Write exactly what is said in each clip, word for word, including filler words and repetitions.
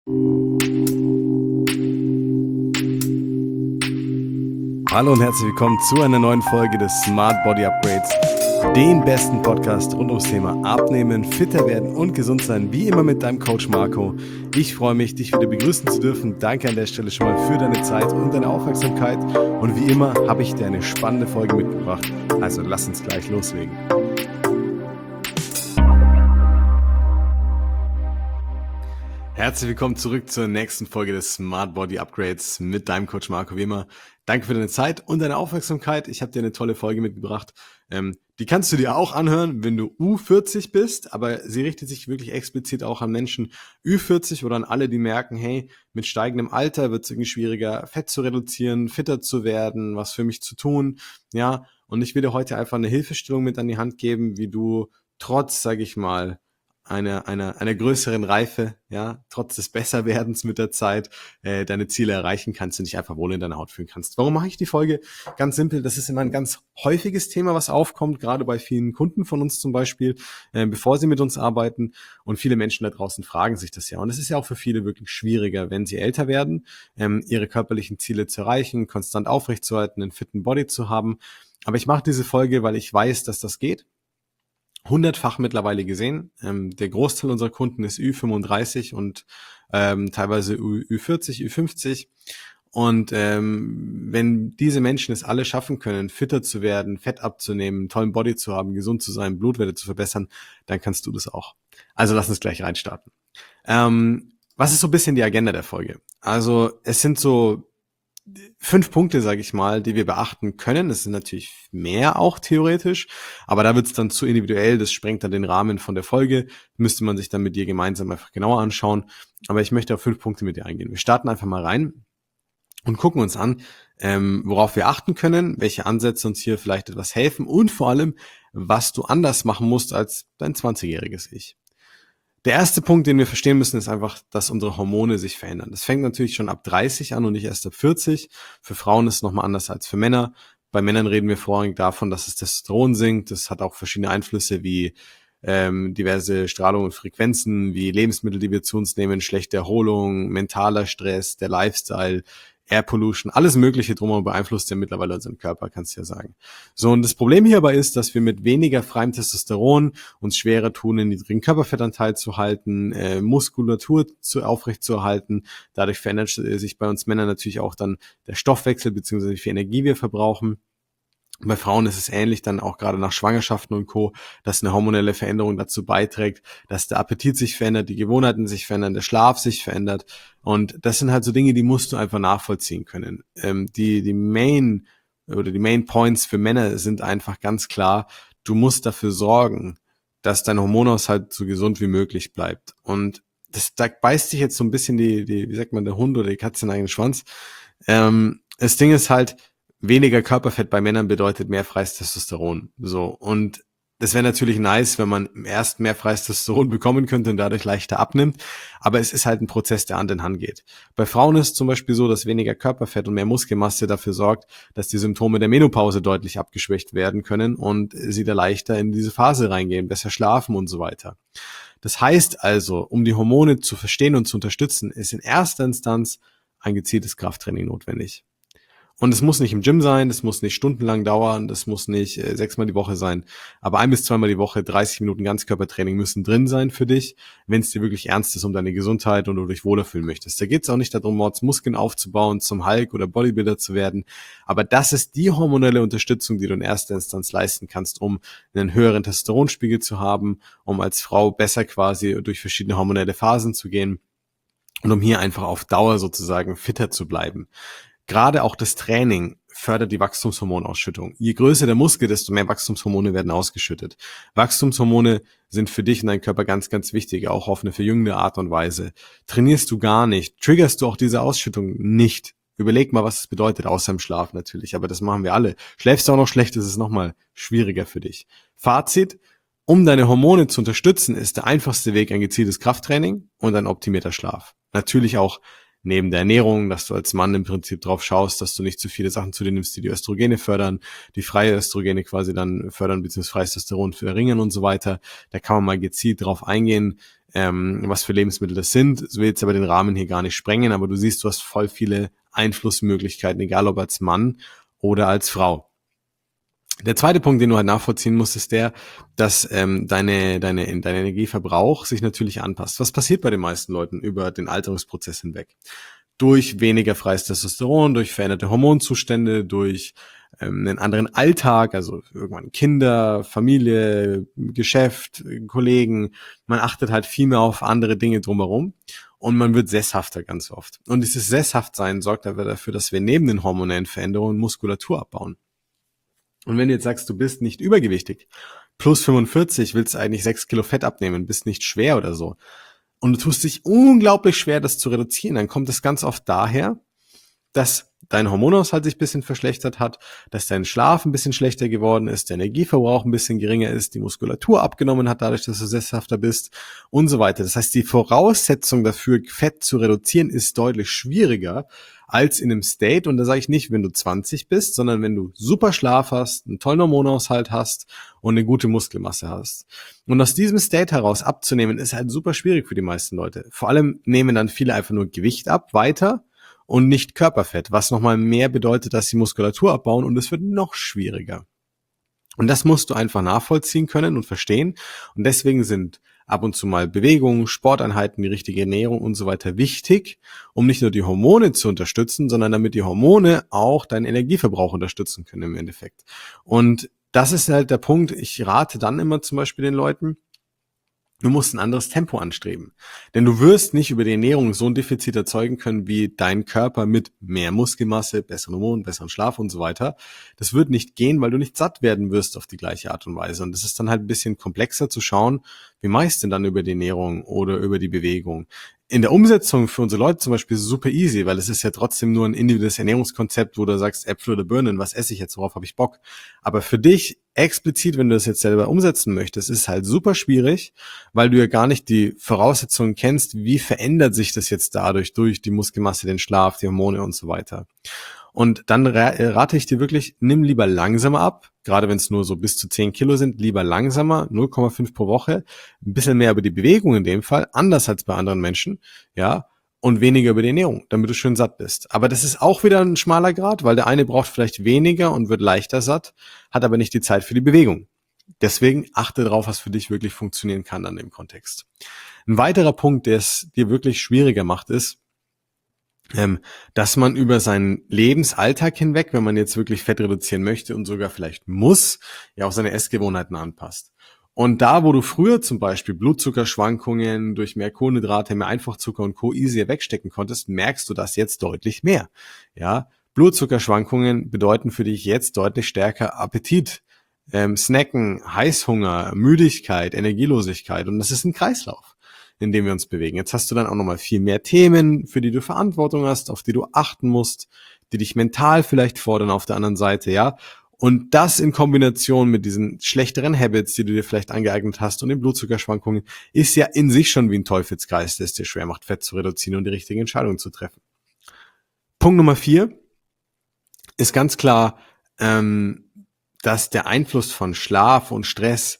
Hallo und herzlich willkommen zu einer neuen Folge des Smart Body Upgrades, dem besten Podcast rund ums Thema Abnehmen, fitter werden und gesund sein, wie immer mit deinem Coach Marco. Ich freue mich, dich wieder begrüßen zu dürfen. Danke an der Stelle schon mal für deine Zeit und deine Aufmerksamkeit. Und wie immer habe ich dir eine spannende Folge mitgebracht. Also lass uns gleich loslegen. Herzlich willkommen zurück zur nächsten Folge des Smart Body Upgrades mit deinem Coach Marco. Wie immer, danke für deine Zeit und deine Aufmerksamkeit. Ich habe dir eine tolle Folge mitgebracht. Ähm, die kannst du dir auch anhören, wenn du U vierzig bist, aber sie richtet sich wirklich explizit auch an Menschen Ü vierzig oder an alle, die merken, hey, mit steigendem Alter wird es irgendwie schwieriger, Fett zu reduzieren, fitter zu werden, was für mich zu tun. Ja, und ich will dir heute einfach eine Hilfestellung mit an die Hand geben, wie du trotz, sage ich mal, einer einer einer größeren Reife, ja, trotz des Besserwerdens mit der Zeit, äh, deine Ziele erreichen kannst und dich einfach wohl in deiner Haut fühlen kannst. Warum mache ich die Folge? Ganz simpel, das ist immer ein ganz häufiges Thema, was aufkommt, gerade bei vielen Kunden von uns zum Beispiel, äh, bevor sie mit uns arbeiten, und viele Menschen da draußen fragen sich das ja. Und es ist ja auch für viele wirklich schwieriger, wenn sie älter werden, ähm, ihre körperlichen Ziele zu erreichen, konstant aufrechtzuerhalten, einen fitten Body zu haben. Aber ich mache diese Folge, weil ich weiß, dass das geht. Hundertfach mittlerweile gesehen. Ähm, der Großteil unserer Kunden ist Ü fünfunddreißig und ähm, teilweise Ü vierzig, Ü fünfzig. Und ähm, wenn diese Menschen es alle schaffen können, fitter zu werden, Fett abzunehmen, einen tollen Body zu haben, gesund zu sein, Blutwerte zu verbessern, dann kannst du das auch. Also lass uns gleich reinstarten. Ähm, was ist so ein bisschen die Agenda der Folge? Also es sind so fünf Punkte, sage ich mal, die wir beachten können. Es sind natürlich mehr auch theoretisch, aber da wird es dann zu individuell. Das sprengt dann den Rahmen von der Folge. Müsste man sich dann mit dir gemeinsam einfach genauer anschauen. Aber ich möchte auf fünf Punkte mit dir eingehen. Wir starten einfach mal rein und gucken uns an, ähm, worauf wir achten können, welche Ansätze uns hier vielleicht etwas helfen und vor allem, was du anders machen musst als dein zwanzigjähriges Ich. Der erste Punkt, den wir verstehen müssen, ist einfach, dass unsere Hormone sich verändern. Das fängt natürlich schon ab dreißig an und nicht erst ab vierzig. Für Frauen ist es nochmal anders als für Männer. Bei Männern reden wir vorrangig davon, dass das Testosteron sinkt. Das hat auch verschiedene Einflüsse wie ähm, diverse Strahlung und Frequenzen, wie Lebensmittel, die wir zu uns nehmen, schlechte Erholung, mentaler Stress, der Lifestyle, Air Pollution, alles Mögliche drumherum beeinflusst ja mittlerweile unseren Körper, kannst du ja sagen. So, und das Problem hierbei ist, dass wir mit weniger freiem Testosteron uns schwerer tun, einen niedrigen Körperfettanteil zu halten, äh, Muskulatur zu, aufrecht zu erhalten. Dadurch verändert sich bei uns Männern natürlich auch dann der Stoffwechsel, beziehungsweise wie viel Energie wir verbrauchen. Bei Frauen ist es ähnlich, dann auch gerade nach Schwangerschaften und Co., dass eine hormonelle Veränderung dazu beiträgt, dass der Appetit sich verändert, die Gewohnheiten sich verändern, der Schlaf sich verändert. Und das sind halt so Dinge, die musst du einfach nachvollziehen können. Ähm, die, die Main oder die Main Points für Männer sind einfach ganz klar, du musst dafür sorgen, dass dein Hormonhaushalt so gesund wie möglich bleibt. Und das, da beißt sich jetzt so ein bisschen die, die, wie sagt man, der Hund oder die Katze in den eigenen Schwanz. Ähm, das Ding ist halt, weniger Körperfett bei Männern bedeutet mehr freies Testosteron. So. Und das wäre natürlich nice, wenn man erst mehr freies Testosteron bekommen könnte und dadurch leichter abnimmt. Aber es ist halt ein Prozess, der Hand in Hand geht. Bei Frauen ist es zum Beispiel so, dass weniger Körperfett und mehr Muskelmasse dafür sorgt, dass die Symptome der Menopause deutlich abgeschwächt werden können und sie da leichter in diese Phase reingehen, besser schlafen und so weiter. Das heißt also, um die Hormone zu verstehen und zu unterstützen, ist in erster Instanz ein gezieltes Krafttraining notwendig. Und es muss nicht im Gym sein, das muss nicht stundenlang dauern, das muss nicht äh, sechsmal die Woche sein, aber ein bis zweimal die Woche, dreißig Minuten Ganzkörpertraining müssen drin sein für dich, wenn es dir wirklich ernst ist um deine Gesundheit und du dich wohler fühlen möchtest. Da geht es auch nicht darum, Mordsmuskeln aufzubauen, zum Hulk oder Bodybuilder zu werden, aber das ist die hormonelle Unterstützung, die du in erster Instanz leisten kannst, um einen höheren Testosteronspiegel zu haben, um als Frau besser quasi durch verschiedene hormonelle Phasen zu gehen und um hier einfach auf Dauer sozusagen fitter zu bleiben. Gerade auch das Training fördert die Wachstumshormonausschüttung. Je größer der Muskel, desto mehr Wachstumshormone werden ausgeschüttet. Wachstumshormone sind für dich und deinen Körper ganz, ganz wichtig, auch auf eine verjüngende Art und Weise. Trainierst du gar nicht, triggerst du auch diese Ausschüttung nicht. Überleg mal, was es bedeutet, außer im Schlaf natürlich, aber das machen wir alle. Schläfst du auch noch schlecht, ist es nochmal schwieriger für dich. Fazit: Um deine Hormone zu unterstützen, ist der einfachste Weg ein gezieltes Krafttraining und ein optimierter Schlaf. Natürlich auch neben der Ernährung, dass du als Mann im Prinzip drauf schaust, dass du nicht zu viele Sachen zu dir nimmst, die die Östrogene fördern, die freie Östrogene quasi dann fördern, beziehungsweise freies Testosteron verringern und so weiter. Da kann man mal gezielt drauf eingehen. ähm, was für Lebensmittel das sind. Das will jetzt aber den Rahmen hier gar nicht sprengen, aber du siehst, du hast voll viele Einflussmöglichkeiten, egal ob als Mann oder als Frau. Der zweite Punkt, den du halt nachvollziehen musst, ist der, dass ähm, deine, deine, dein Energieverbrauch sich natürlich anpasst. Was passiert bei den meisten Leuten über den Alterungsprozess hinweg? Durch weniger freies Testosteron, durch veränderte Hormonzustände, durch ähm, einen anderen Alltag, also irgendwann Kinder, Familie, Geschäft, Kollegen. Man achtet halt viel mehr auf andere Dinge drumherum und man wird sesshafter ganz oft. Und dieses Sesshaftsein sorgt aber dafür, dass wir neben den hormonellen Veränderungen Muskulatur abbauen. Und wenn du jetzt sagst, du bist nicht übergewichtig, plus fünfundvierzig, willst eigentlich sechs Kilo Fett abnehmen, bist nicht schwer oder so, und du tust dich unglaublich schwer, das zu reduzieren, dann kommt es ganz oft daher, dass dein Hormonhaushalt sich ein bisschen verschlechtert hat, dass dein Schlaf ein bisschen schlechter geworden ist, der Energieverbrauch ein bisschen geringer ist, die Muskulatur abgenommen hat, dadurch, dass du sesshafter bist und so weiter. Das heißt, die Voraussetzung dafür, Fett zu reduzieren, ist deutlich schwieriger als in einem State. Und da sage ich nicht, wenn du zwanzig bist, sondern wenn du super Schlaf hast, einen tollen Hormonhaushalt hast und eine gute Muskelmasse hast. Und aus diesem State heraus abzunehmen, ist halt super schwierig für die meisten Leute. Vor allem nehmen dann viele einfach nur Gewicht ab, weiter, und nicht Körperfett, was nochmal mehr bedeutet, dass sie Muskulatur abbauen, und es wird noch schwieriger. Und das musst du einfach nachvollziehen können und verstehen. Und deswegen sind ab und zu mal Bewegungen, Sporteinheiten, die richtige Ernährung und so weiter wichtig, um nicht nur die Hormone zu unterstützen, sondern damit die Hormone auch deinen Energieverbrauch unterstützen können im Endeffekt. Und das ist halt der Punkt. Ich rate dann immer zum Beispiel den Leuten, du musst ein anderes Tempo anstreben. Denn du wirst nicht über die Ernährung so ein Defizit erzeugen können, wie dein Körper mit mehr Muskelmasse, besseren Hormonen, besseren Schlaf und so weiter. Das wird nicht gehen, weil du nicht satt werden wirst auf die gleiche Art und Weise. Und das ist dann halt ein bisschen komplexer zu schauen, wie machst du denn dann über die Ernährung oder über die Bewegung. In der Umsetzung für unsere Leute zum Beispiel super easy, weil es ist ja trotzdem nur ein individuelles Ernährungskonzept, wo du sagst, Äpfel oder Birnen, was esse ich jetzt, worauf habe ich Bock? Aber für dich explizit, wenn du das jetzt selber umsetzen möchtest, ist halt super schwierig, weil du ja gar nicht die Voraussetzungen kennst, wie verändert sich das jetzt dadurch, durch die Muskelmasse, den Schlaf, die Hormone und so weiter. Und dann rate ich dir wirklich, nimm lieber langsamer ab, gerade wenn es nur so bis zu zehn Kilo sind, lieber langsamer, null Komma fünf pro Woche, ein bisschen mehr über die Bewegung in dem Fall, anders als bei anderen Menschen, ja, und weniger über die Ernährung, damit du schön satt bist. Aber das ist auch wieder ein schmaler Grad, weil der eine braucht vielleicht weniger und wird leichter satt, hat aber nicht die Zeit für die Bewegung. Deswegen achte darauf, was für dich wirklich funktionieren kann an dem Kontext. Ein weiterer Punkt, der es dir wirklich schwieriger macht, ist, ähm, dass man über seinen Lebensalltag hinweg, wenn man jetzt wirklich Fett reduzieren möchte und sogar vielleicht muss, ja auch seine Essgewohnheiten anpasst. Und da, wo du früher zum Beispiel Blutzuckerschwankungen durch mehr Kohlenhydrate, mehr Einfachzucker und Co. easier wegstecken konntest, merkst du das jetzt deutlich mehr. Ja, Blutzuckerschwankungen bedeuten für dich jetzt deutlich stärker Appetit, ähm, Snacken, Heißhunger, Müdigkeit, Energielosigkeit, und das ist ein Kreislauf, in dem wir uns bewegen. Jetzt hast du dann auch nochmal viel mehr Themen, für die du Verantwortung hast, auf die du achten musst, die dich mental vielleicht fordern auf der anderen Seite, ja. Und das in Kombination mit diesen schlechteren Habits, die du dir vielleicht angeeignet hast, und den Blutzuckerschwankungen, ist ja in sich schon wie ein Teufelskreis, der es dir schwer macht, Fett zu reduzieren und die richtigen Entscheidungen zu treffen. Punkt Nummer vier ist ganz klar, ähm, dass der Einfluss von Schlaf und Stress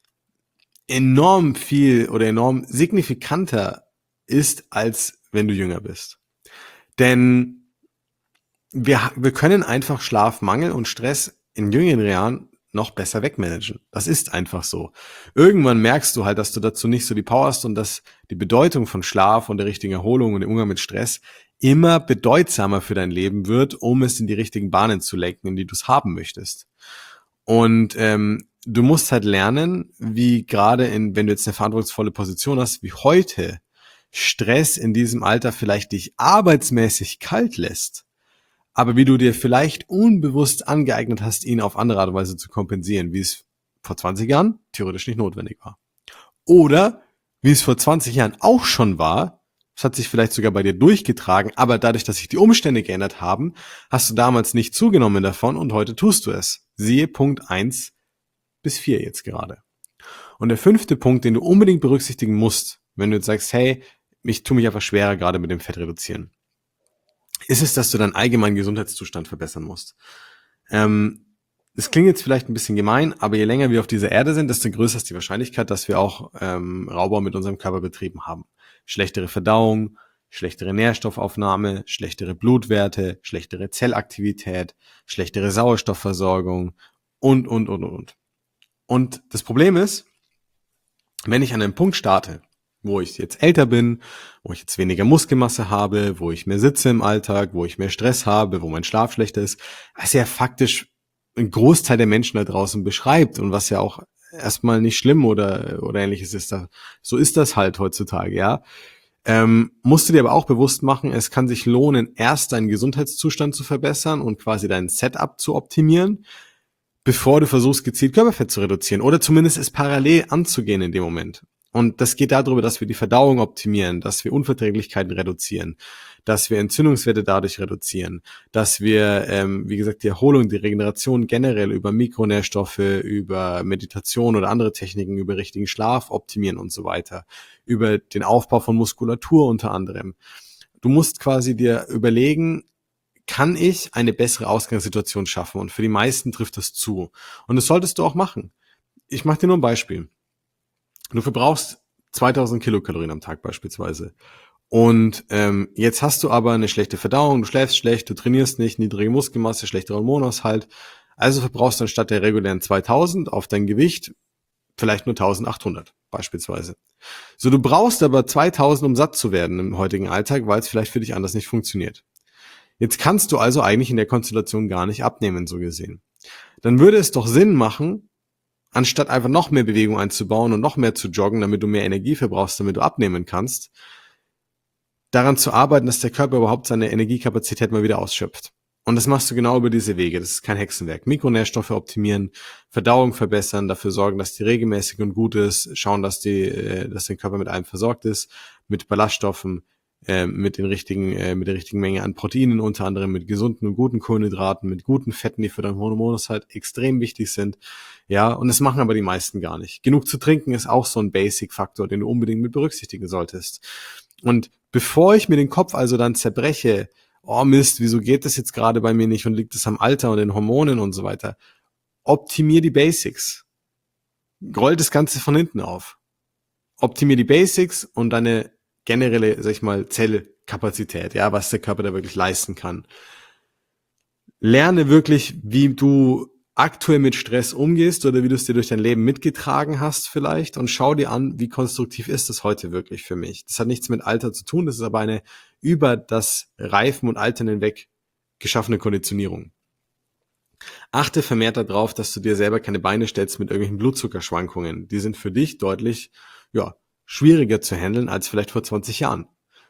enorm viel oder enorm signifikanter ist, als wenn du jünger bist. Denn wir, wir können einfach Schlafmangel und Stress in jüngeren Jahren noch besser wegmanagen. Das ist einfach so. Irgendwann merkst du halt, dass du dazu nicht so die Power hast und dass die Bedeutung von Schlaf und der richtigen Erholung und dem Umgang mit Stress immer bedeutsamer für dein Leben wird, um es in die richtigen Bahnen zu lenken, in die du es haben möchtest. Und ähm, du musst halt lernen, wie gerade in, wenn du jetzt eine verantwortungsvolle Position hast, wie heute Stress in diesem Alter vielleicht dich arbeitsmäßig kalt lässt, aber wie du dir vielleicht unbewusst angeeignet hast, ihn auf andere Art und Weise zu kompensieren, wie es vor zwanzig Jahren theoretisch nicht notwendig war. Oder wie es vor zwanzig Jahren auch schon war, es hat sich vielleicht sogar bei dir durchgetragen, aber dadurch, dass sich die Umstände geändert haben, hast du damals nicht zugenommen davon und heute tust du es. Siehe Punkt eins bis vier jetzt gerade. Und der fünfte Punkt, den du unbedingt berücksichtigen musst, wenn du jetzt sagst, hey, ich tue mich einfach schwerer gerade mit dem Fett reduzieren, ist es, dass du deinen allgemeinen Gesundheitszustand verbessern musst. Ähm, Es klingt jetzt vielleicht ein bisschen gemein, aber je länger wir auf dieser Erde sind, desto größer ist die Wahrscheinlichkeit, dass wir auch ähm, Raubbau mit unserem Körper betrieben haben. Schlechtere Verdauung, schlechtere Nährstoffaufnahme, schlechtere Blutwerte, schlechtere Zellaktivität, schlechtere Sauerstoffversorgung und, und, und, und. Und das Problem ist, wenn ich an einem Punkt starte, wo ich jetzt älter bin, wo ich jetzt weniger Muskelmasse habe, wo ich mehr sitze im Alltag, wo ich mehr Stress habe, wo mein Schlaf schlechter ist, was ja faktisch ein Großteil der Menschen da draußen beschreibt und was ja auch erstmal nicht schlimm oder, oder ähnliches ist. Da, so ist das halt heutzutage, ja. Ähm, musst du dir aber auch bewusst machen, es kann sich lohnen, erst deinen Gesundheitszustand zu verbessern und quasi dein Setup zu optimieren, bevor du versuchst, gezielt Körperfett zu reduzieren oder zumindest es parallel anzugehen in dem Moment. Und das geht darüber, dass wir die Verdauung optimieren, dass wir Unverträglichkeiten reduzieren, dass wir Entzündungswerte dadurch reduzieren, dass wir, ähm, wie gesagt, die Erholung, die Regeneration generell über Mikronährstoffe, über Meditation oder andere Techniken, über richtigen Schlaf optimieren und so weiter, über den Aufbau von Muskulatur unter anderem. Du musst quasi dir überlegen, kann ich eine bessere Ausgangssituation schaffen? Und für die meisten trifft das zu. Und das solltest du auch machen. Ich mache dir nur ein Beispiel. Du verbrauchst zweitausend Kilokalorien am Tag beispielsweise. Und ähm, jetzt hast du aber eine schlechte Verdauung, du schläfst schlecht, du trainierst nicht, niedrige Muskelmasse, schlechter Hormonaushalt. Also verbrauchst du anstatt der regulären zweitausend auf dein Gewicht vielleicht nur eintausendachthundert beispielsweise. So, du brauchst aber zweitausend, um satt zu werden im heutigen Alltag, weil es vielleicht für dich anders nicht funktioniert. Jetzt kannst du also eigentlich in der Konstellation gar nicht abnehmen, so gesehen. Dann würde es doch Sinn machen, anstatt einfach noch mehr Bewegung einzubauen und noch mehr zu joggen, damit du mehr Energie verbrauchst, damit du abnehmen kannst, daran zu arbeiten, dass der Körper überhaupt seine Energiekapazität mal wieder ausschöpft. Und das machst du genau über diese Wege. Das ist kein Hexenwerk. Mikronährstoffe optimieren, Verdauung verbessern, dafür sorgen, dass die regelmäßig und gut ist, schauen, dass die, dass der Körper mit allem versorgt ist, mit Ballaststoffen, äh, mit den richtigen, äh, mit der richtigen Menge an Proteinen, unter anderem mit gesunden und guten Kohlenhydraten, mit guten Fetten, die für dein Hormonhaushalt extrem wichtig sind. Ja, und das machen aber die meisten gar nicht. Genug zu trinken ist auch so ein Basic-Faktor, den du unbedingt mit berücksichtigen solltest. Und bevor ich mir den Kopf also dann zerbreche, oh Mist, wieso geht das jetzt gerade bei mir nicht und liegt es am Alter und den Hormonen und so weiter, optimier die Basics. Roll das Ganze von hinten auf. Optimier die Basics und deine generelle, sag ich mal, Zellkapazität, ja, was der Körper da wirklich leisten kann. Lerne wirklich, wie du aktuell mit Stress umgehst oder wie du es dir durch dein Leben mitgetragen hast vielleicht und schau dir an, wie konstruktiv ist das heute wirklich für mich. Das hat nichts mit Alter zu tun, das ist aber eine über das Reifen und Altern hinweg geschaffene Konditionierung. Achte vermehrt darauf, dass du dir selber keine Beine stellst mit irgendwelchen Blutzuckerschwankungen. Die sind für dich deutlich, ja, schwieriger zu handeln als vielleicht vor zwanzig Jahren.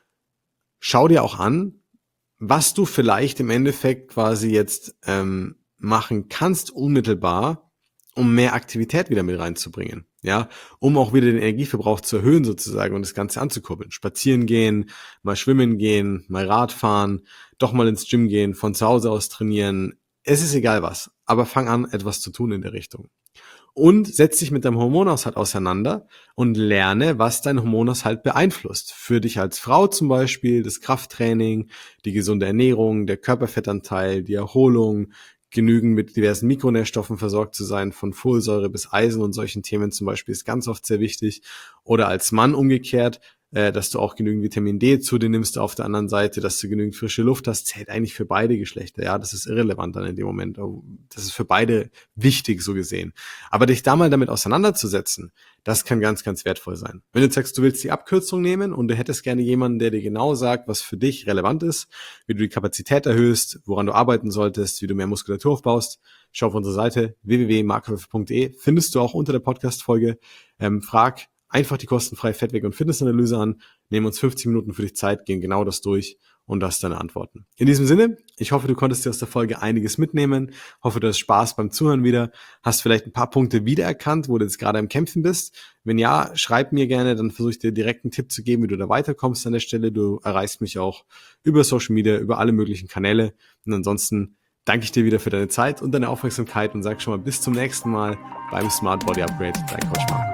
Schau dir auch an, was du vielleicht im Endeffekt quasi jetzt ähm, machen kannst unmittelbar, um mehr Aktivität wieder mit reinzubringen, ja, um auch wieder den Energieverbrauch zu erhöhen sozusagen und das Ganze anzukurbeln. Spazieren gehen, mal schwimmen gehen, mal Radfahren, doch mal ins Gym gehen, von zu Hause aus trainieren. Es ist egal was, aber fang an, etwas zu tun in der Richtung. Und setz dich mit deinem Hormonhaushalt auseinander und lerne, was dein Hormonhaushalt beeinflusst. Für dich als Frau zum Beispiel das Krafttraining, die gesunde Ernährung, der Körperfettanteil, die Erholung, genügend mit diversen Mikronährstoffen versorgt zu sein, von Folsäure bis Eisen und solchen Themen zum Beispiel ist ganz oft sehr wichtig. Oder als Mann umgekehrt, äh, dass du auch genügend Vitamin D zu dir nimmst auf der anderen Seite, dass du genügend frische Luft hast, zählt eigentlich für beide Geschlechter. Ja, das ist irrelevant dann in dem Moment. Das ist für beide wichtig, so gesehen. Aber dich da mal damit auseinanderzusetzen, das kann ganz, ganz wertvoll sein. Wenn du sagst, du willst die Abkürzung nehmen und du hättest gerne jemanden, der dir genau sagt, was für dich relevant ist, wie du die Kapazität erhöhst, woran du arbeiten solltest, wie du mehr Muskulatur aufbaust, schau auf unsere Seite w w w punkt markowölfe punkt de, findest du auch unter der Podcast-Folge. Ähm, frag einfach die kostenfreie Fettweg- und Fitnessanalyse an, nehmen uns fünfzehn Minuten für dich Zeit, gehen genau das durch und das deine Antworten. In diesem Sinne, ich hoffe, du konntest dir aus der Folge einiges mitnehmen, hoffe, du hast Spaß beim Zuhören wieder, hast vielleicht ein paar Punkte wiedererkannt, wo du jetzt gerade am Kämpfen bist. Wenn ja, schreib mir gerne, dann versuche ich dir direkt einen Tipp zu geben, wie du da weiterkommst an der Stelle. Du erreichst mich auch über Social Media, über alle möglichen Kanäle und ansonsten danke ich dir wieder für deine Zeit und deine Aufmerksamkeit und sag schon mal bis zum nächsten Mal beim Smart Body Upgrade, dein Coach Marco.